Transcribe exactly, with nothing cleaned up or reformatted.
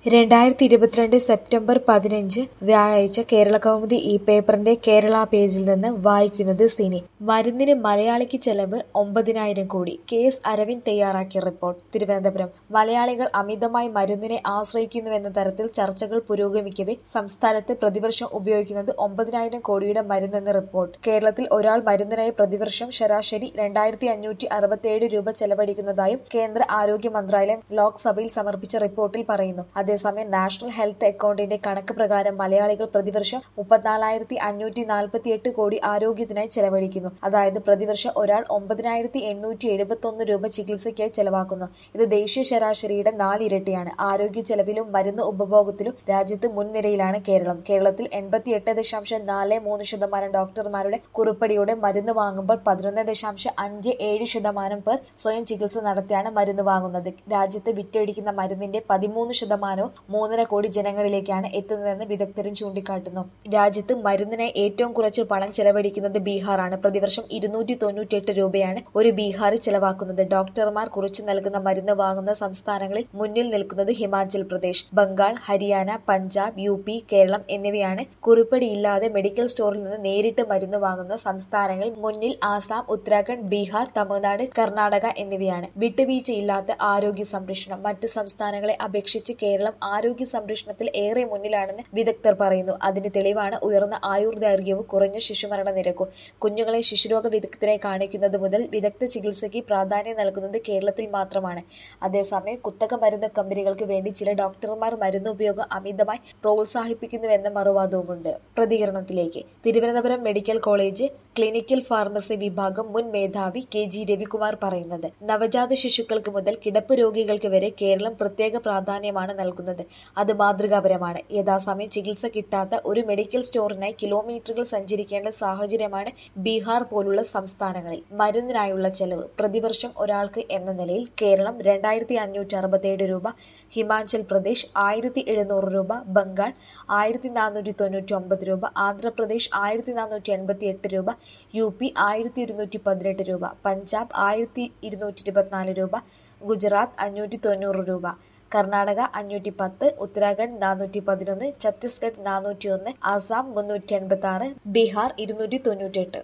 രണ്ടായിരത്തി ഇരുപത്തിരണ്ട് സെപ്റ്റംബർ പതിനഞ്ച് വ്യാഴാഴ്ച കേരളകൗമുദി ഈ പേപ്പറിന്റെ കേരള പേജിൽ നിന്ന് വായിക്കുന്നത് സിനി. മരുന്നിന് മലയാളിക്ക് ചെലവ് ഒമ്പതിനായിരം കോടി. കെ എസ് അരവിന്ദ് തയ്യാറാക്കിയ റിപ്പോർട്ട്. തിരുവനന്തപുരം. മലയാളികൾ അമിതമായി മരുന്നിനെ ആശ്രയിക്കുന്നുവെന്ന തരത്തിൽ ചർച്ചകൾ പുരോഗമിക്കവെ സംസ്ഥാനത്ത് പ്രതിവർഷം ഉപയോഗിക്കുന്നത് ഒമ്പതിനായിരം കോടിയുടെ മരുന്നെന്ന് റിപ്പോർട്ട്. കേരളത്തിൽ ഒരാൾ മരുന്നിനായി പ്രതിവർഷം ശരാശരി രണ്ടായിരത്തി അഞ്ഞൂറ്റി അറുപത്തിയേഴ് രൂപ ചെലവഴിക്കുന്നതായും കേന്ദ്ര ആരോഗ്യ മന്ത്രാലയം ലോക്സഭയിൽ സമർപ്പിച്ച റിപ്പോർട്ടിൽ പറയുന്നു. അതേസമയം നാഷണൽ ഹെൽത്ത് അക്കൗണ്ടിന്റെ കണക്ക് പ്രകാരം മലയാളികൾ പ്രതിവർഷം മുപ്പത്തിനാലായിരത്തി അഞ്ഞൂറ്റി നാൽപ്പത്തിയെട്ട് കോടി ആരോഗ്യത്തിനായി ചെലവഴിക്കുന്നു. അതായത് പ്രതിവർഷം ഒരാൾ ഒമ്പതിനായിരത്തി എണ്ണൂറ്റി എഴുപത്തൊന്ന് രൂപ ചികിത്സയ്ക്കായി ചെലവാക്കുന്നു. ഇത് ദേശീയ ശരാശരിയുടെ നാലിരട്ടിയാണ്. ആരോഗ്യ ചെലവിലും മരുന്ന് ഉപഭോഗത്തിലും രാജ്യത്ത് മുൻനിരയിലാണ് കേരളം. കേരളത്തിൽ എൺപത്തിയെട്ട് ദശാംശം നാല് മൂന്ന് ശതമാനം ഡോക്ടർമാരുടെ കുറിപ്പടിയോടെ മരുന്ന് വാങ്ങുമ്പോൾ പതിനൊന്ന് ദശാംശം അഞ്ച് ഏഴ് ശതമാനം പേർ സ്വയം ചികിത്സ നടത്തിയാണ് മരുന്ന് വാങ്ങുന്നത്. രാജ്യത്ത് വിറ്റഴിക്കുന്ന മരുന്നിന്റെ പതിമൂന്ന് ശതമാനവും മൂന്നര കോടി ജനങ്ങളിലേക്കാണ് എത്തുന്നതെന്ന് വിദഗ്ധരും ചൂണ്ടിക്കാട്ടുന്നു. രാജ്യത്ത് മരുന്നിനായി ഏറ്റവും കുറച്ച് പണം ചെലവഴിക്കുന്നത് ബീഹാറാണ്. പ്രതിവർഷം ഇരുന്നൂറ്റി തൊണ്ണൂറ്റിയെട്ട് രൂപയാണ് ഒരു ബീഹാറി ചെലവാക്കുന്നത്. ഡോക്ടർമാർ കുറിച്ചു നൽകുന്ന മരുന്ന് വാങ്ങുന്ന സംസ്ഥാനങ്ങളിൽ മുന്നിൽ നിൽക്കുന്നത് ഹിമാചൽ പ്രദേശ്, ബംഗാൾ, ഹരിയാന, പഞ്ചാബ്, യു പി, കേരളം എന്നിവയാണ്. കുറിപ്പടിയില്ലാതെ മെഡിക്കൽ സ്റ്റോറിൽ നിന്ന് നേരിട്ട് മരുന്ന് വാങ്ങുന്ന സംസ്ഥാനങ്ങളിൽ മുന്നിൽ ആസാം, ഉത്തരാഖണ്ഡ്, ബീഹാർ, തമിഴ്നാട്, കർണാടക എന്നിവയാണ്. വിട്ടുവീഴ്ചയില്ലാത്ത ആരോഗ്യ സംരക്ഷണം. മറ്റു സംസ്ഥാനങ്ങളെ അപേക്ഷിച്ച് കേരളം ആരോഗ്യ സംരക്ഷണത്തിൽ ഏറെ മുന്നിലാണെന്ന് വിദഗ്ധർ പറയുന്നു. അതിന് തെളിവാണ് ഉയർന്ന ആയുർദൈർഘ്യവും കുറഞ്ഞ ശിശുമരണ നിരക്കും. കുഞ്ഞുങ്ങളെ ശിശുരോഗ വിദഗ്ധരെ കാണിക്കുന്നത് മുതൽ വിദഗ്ധ ചികിത്സയ്ക്ക് പ്രാധാന്യം നൽകുന്നത് കേരളത്തിൽ മാത്രമാണ്. അതേസമയം കുത്തക മരുന്ന് കമ്പനികൾക്ക് വേണ്ടി ചില ഡോക്ടർമാർ മരുന്ന് ഉപയോഗം അമിതമായി പ്രോത്സാഹിപ്പിക്കുന്നുവെന്ന മറുവാദവുമുണ്ട്. പ്രതികരണത്തിലേക്ക്. Thiruvananthapuram medical college clinical pharmacy വിഭാഗം മുൻ മേധാവി കെ ജി രവികുമാർ പറയുന്നത്, നവജാത ശിശുക്കൾക്ക് മുതൽ കിടപ്പ് രോഗികൾക്ക് വരെ കേരളം പ്രത്യേക പ്രാധാന്യമാണ് നൽകുന്നത്. അത് മാതൃകാപരമാണ്. യഥാസമയം ചികിത്സ കിട്ടാത്ത ഒരു മെഡിക്കൽ സ്റ്റോറിനായി കിലോമീറ്ററുകൾ സഞ്ചരിക്കേണ്ട സാഹചര്യമാണ് ബീഹാർ പോലുള്ള സംസ്ഥാനങ്ങളിൽ. മരുന്നിനായുള്ള ചെലവ്. പ്രതിവർഷം ഒരാൾക്ക് എന്ന നിലയിൽ കേരളം രണ്ടായിരത്തി അഞ്ഞൂറ്റി അറുപത്തിയേഴ് രൂപ, ഹിമാചൽ പ്രദേശ് ആയിരത്തി എഴുന്നൂറ് രൂപ, ബംഗാൾ ആയിരത്തി നാനൂറ്റി തൊണ്ണൂറ്റി ഒമ്പത് രൂപ, ആന്ധ്രാപ്രദേശ് ആയിരത്തി നാനൂറ്റി എൺപത്തി എട്ട് രൂപ, യു പി ആയിരത്തി ഇരുന്നൂറ്റി പതിനെട്ട് രൂപ, പഞ്ചാബ് ആയിരത്തി ഇരുന്നൂറ്റി ഇരുപത്തിനാല് രൂപ, ഗുജറാത്ത് അഞ്ഞൂറ്റി തൊണ്ണൂറ് രൂപ, കർണാടക അഞ്ഞൂറ്റി പത്ത്, ഉത്തരാഖണ്ഡ് നാനൂറ്റി പതിനൊന്ന്, ഛത്തീസ്ഗഡ് നാനൂറ്റി ഒന്ന്, ആസാം മുന്നൂറ്റി എൺപത്തി ആറ്, ബീഹാർ ഇരുന്നൂറ്റി തൊണ്ണൂറ്റി എട്ട്.